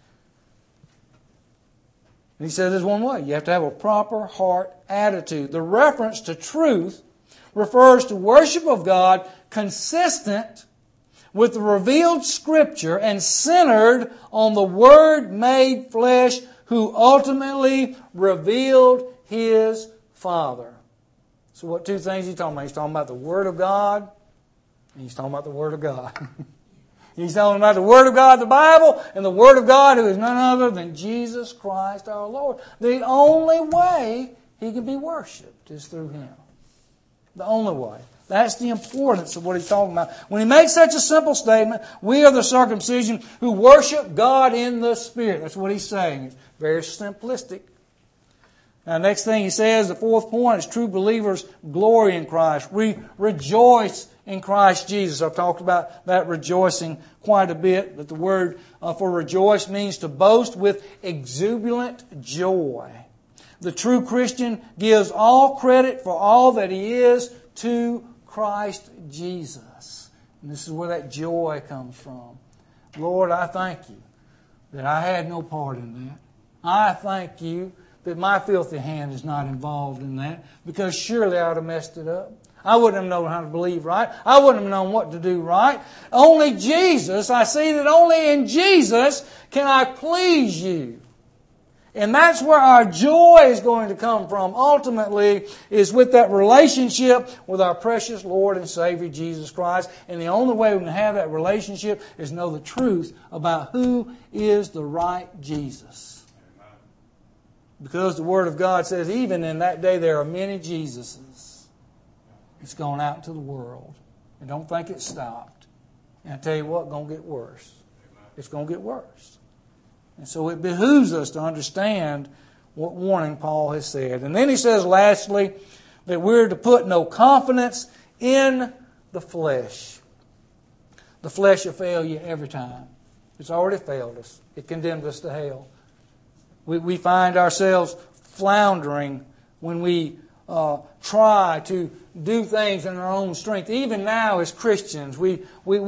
And he said there's one way. You have to have a proper heart attitude. The reference to truth refers to worship of God consistent with the revealed Scripture and centered on the Word made flesh who ultimately revealed His Father. So what two things he's talking about? He's talking about the Word of God, and he's talking about the Word of God. He's talking about the Word of God, the Bible, and the Word of God who is none other than Jesus Christ our Lord. The only way He can be worshipped is through Him. The only way. That's the importance of what he's talking about. When he makes such a simple statement, we are the circumcision who worship God in the Spirit. That's what he's saying. It's very simplistic. Now, next thing he says, the fourth point is true believers glory in Christ. We rejoice in Christ Jesus. I've talked about that rejoicing quite a bit, but the word for rejoice means to boast with exuberant joy. The true Christian gives all credit for all that he is to Christ Jesus. And this is where that joy comes from. Lord, I thank You that I had no part in that. I thank You that my filthy hand is not involved in that, because surely I would have messed it up. I wouldn't have known how to believe right. I wouldn't have known what to do right. Only Jesus, I see that only in Jesus can I please You. And that's where our joy is going to come from, ultimately, is with that relationship with our precious Lord and Savior, Jesus Christ. And the only way we can have that relationship is know the truth about who is the right Jesus. Because the Word of God says, even in that day there are many Jesuses. It's gone out into the world. And don't think it stopped. And I tell you what, it's going to get worse. It's going to get worse. And so it behooves us to understand what warning Paul has said. And then he says, lastly, that we're to put no confidence in the flesh. The flesh will fail you every time. It's already failed us. It condemned us to hell. We find ourselves floundering when we try to do things in our own strength. Even now as Christians, we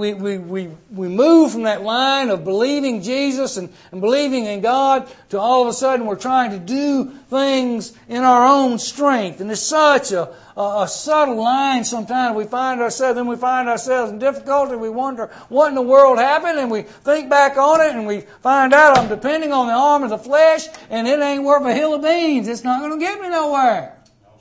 move from that line of believing Jesus and believing in God to all of a sudden we're trying to do things in our own strength. And it's such a subtle line sometimes. We find ourselves in difficulty. We wonder what in the world happened, and we think back on it and we find out I'm depending on the arm of the flesh and it ain't worth a hill of beans. It's not going to get me nowhere.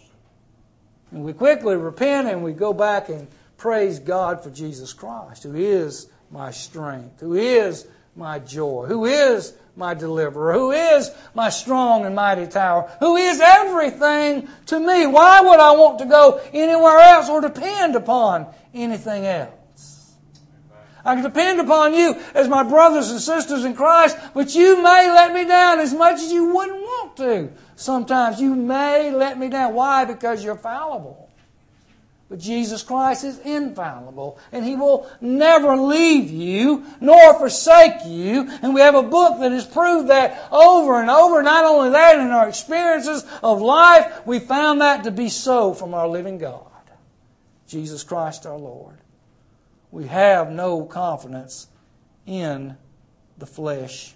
And we quickly repent and we go back and praise God for Jesus Christ, who is my strength, who is my joy, who is my deliverer, who is my strong and mighty tower, who is everything to me. Why would I want to go anywhere else or depend upon anything else? I can depend upon you as my brothers and sisters in Christ, but you may let me down as much as you wouldn't want to. Sometimes you may let me down. Why? Because you're fallible. But Jesus Christ is infallible, and He will never leave you nor forsake you. And we have a book that has proved that over and over. Not only that, in our experiences of life, we found that to be so from our living God, Jesus Christ our Lord. We have no confidence in the flesh.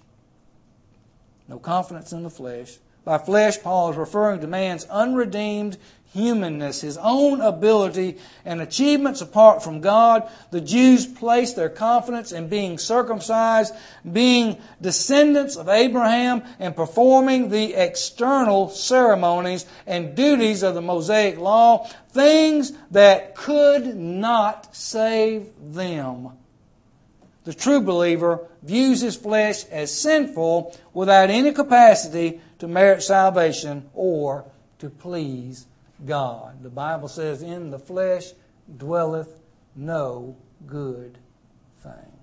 No confidence in the flesh. By flesh, Paul is referring to man's unredeemed humanness, his own ability and achievements apart from God. The Jews placed their confidence in being circumcised, being descendants of Abraham, and performing the external ceremonies and duties of the Mosaic law, things that could not save them. The true believer views his flesh as sinful without any capacity to merit salvation or to please God. The Bible says, in the flesh dwelleth no good thing.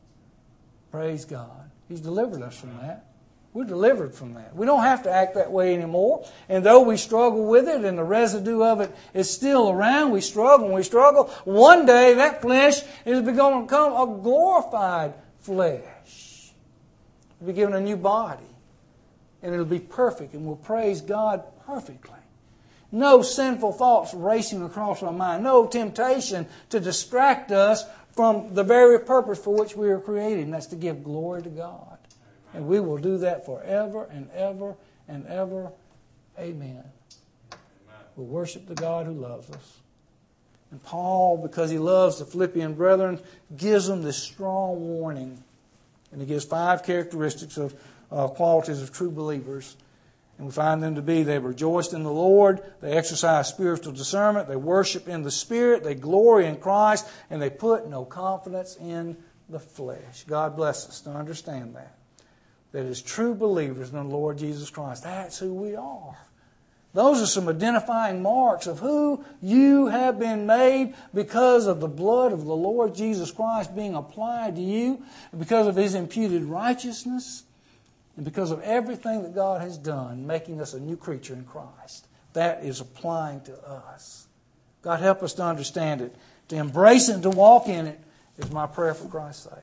Praise God. He's delivered us from that. We're delivered from that. We don't have to act that way anymore. And though we struggle with it and the residue of it is still around, we struggle. One day that flesh is going to become a glorified flesh. We'll be given a new body. And it'll be perfect, and we'll praise God perfectly. No sinful thoughts racing across our mind. No temptation to distract us from the very purpose for which we were created, and that's to give glory to God. And we will do that forever and ever and ever. Amen. We'll worship the God who loves us. And Paul, because he loves the Philippian brethren, gives them this strong warning. And he gives 5 characteristics of qualities of true believers. And we find them to be, they rejoiced in the Lord, they exercise spiritual discernment, they worship in the Spirit, they glory in Christ, and they put no confidence in the flesh. God bless us to understand that. That as true believers in the Lord Jesus Christ, that's who we are. Those are some identifying marks of who you have been made because of the blood of the Lord Jesus Christ being applied to you, because of His imputed righteousness, and because of everything that God has done, making us a new creature in Christ. That is applying to us. God help us to understand it, to embrace it and to walk in it is my prayer for Christ's sake.